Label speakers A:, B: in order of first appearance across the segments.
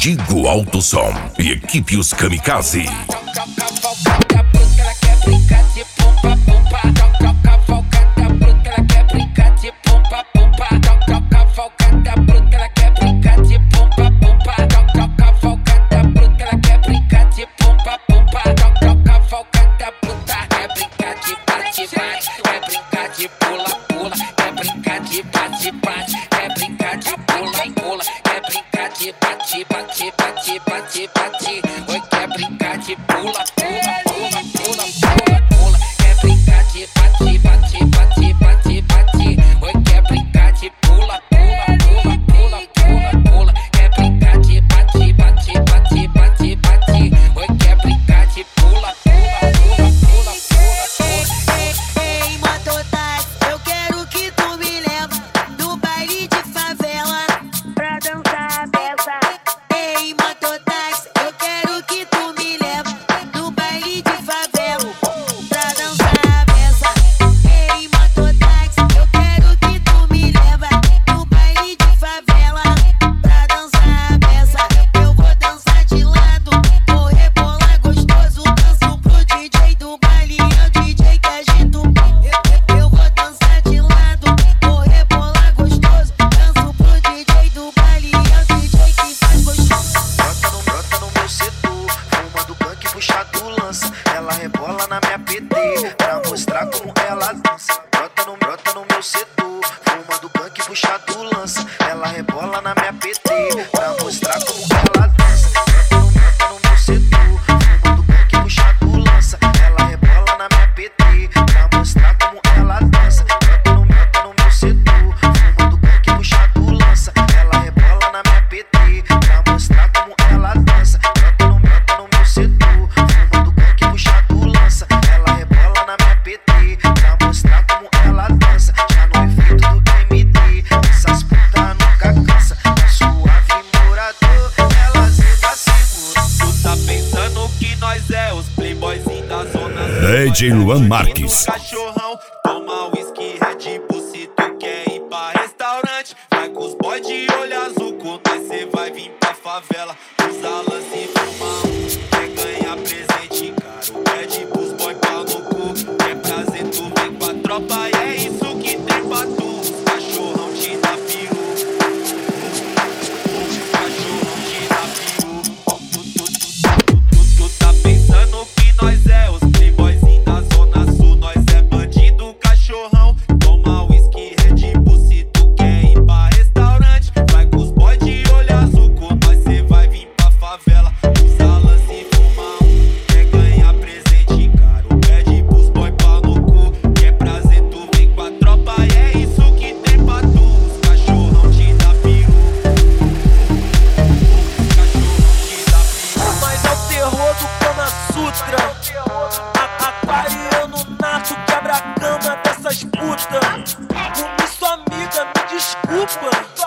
A: Mendigo Alto Som e equipe Os Kamikaze.
B: Oi, quer brincar de pula, pula, pula, pula, pula, pula, quer brincar de bate, bate, bate, bate, bate. Oi, quer brincar de pula, pula, pula, pula, pula, pula, quer brincar de bate, bate, bate, bate, bate. Oi, quer brincar de pula, pula, pula, pula, pula, pula.
C: Ei, mototáxi, eu quero que tu me leva no baile de favela pra dançar a beça. Ei, mototáxi, eu quero que tu me leva no baile de favela pra dançar a beça. Ei, mototáxi, eu quero que tu me leva no baile de favela pra dançar a beça. Eu vou dançar de lado, vou rebolar gostoso, danço pro DJ do baile, é o DJ que agita o pau. Eu vou dançar de lado, vou rebolar gostoso, danço pro DJ do baile, é o DJ que faz gostoso.
D: Brota no meu setor, fumando punk puxado lança. Ela rebola na minha PT pra mostrar como ela dança. Brota no meu setor, fumando punk puxado lança. Ela rebola na minha PT pra mostrar como ela dança. Brota no meu setor, fumando punk puxado lança. Ela rebola na minha PT pra mostrar como ela dança. Brota no meu setor, fumando punk puxado lança. Ela rebola na minha PT pra mostrar como ela dança. Brota no meu setor, fumando punk puxado lança. Ela rebola na minha PT pra mostrar como ela dança. Já no efeito do MD, essas putas nunca cansa. Tá suave morador, ela zeta segura.
E: Tu tá pensando que nós é os playboyzinhos da zona sul.
A: DJ Luan Marques.
E: Cachorrão, toma whisky, Red Bull. Se tu quer ir pra restaurante, vai com os boy de olho azul. Com nós cê vai vir pra favela, usa lance e fumar um. Quer ganhar presente caro, pede pros boy pau no cu. Quer prazer, tu vem com a tropa e é isso que tem pra tu. Os cachorrão te dá peru, os cachorrão te dá peru. Tu tá pensando que nós é os playboyzinhos da zona sul. Nós é bandido, cachorrão, toma whisky, Red Bull. Se tu quer ir pra restaurante, vai com os boy de olho azul. Com nós cê vai vir pra favela, usa lance e fuma um. Quer ganhar presente caro, pede pros boy pau no cu. Quer prazer, tu vem com a tropa e é isso que tem pra tu. Os cachorrão te dá peru, os cachorrão te dá peru.
F: Mas é o terror do Kama Sutra. Aquariano nato, quebra a cama dessas putas. Comi sua amiga, me desculpa.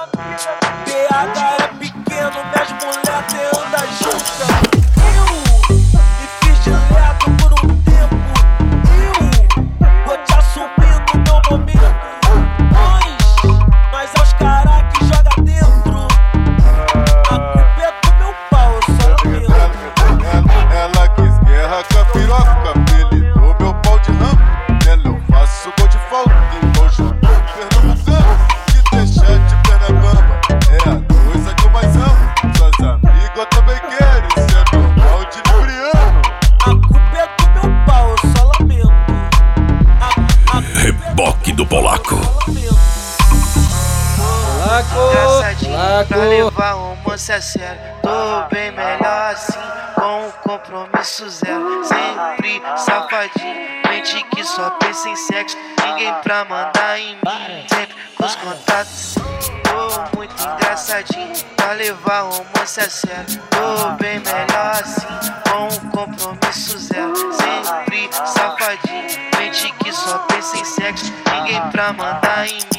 F: BH é pequeno, minhas mulher te anda junta. Eu me fiz direto por um tempo. Eu vou te assumir no meu momento. Nós é os caras que joga dentro. A culpa é do meu pau, eu só lamento.
G: Ela quis guerra com a piroca, apelidou meu pau de ramo. Nela eu faço gol de falta, igual jogador pernambucano. Que deixar de perna bamba é a coisa que eu mais amo. Suas amigas também querem, isso é normal de libriano.
F: A culpa é do meu pau, eu só lamento.
A: Reboque do Polaco.
D: Engraçadinho pra levar romance a sério. Tô bem melhor assim, com um compromisso zero. Sempre safadinho, mente que só pensa em sexo. Ninguém pra mandar em mim, sempre com os contatos. Tô muito engraçadinho pra levar romance a sério. Tô bem melhor assim, com um compromisso zero. Sempre safadinho, mente que só pensa em sexo. Ninguém pra mandar em mim.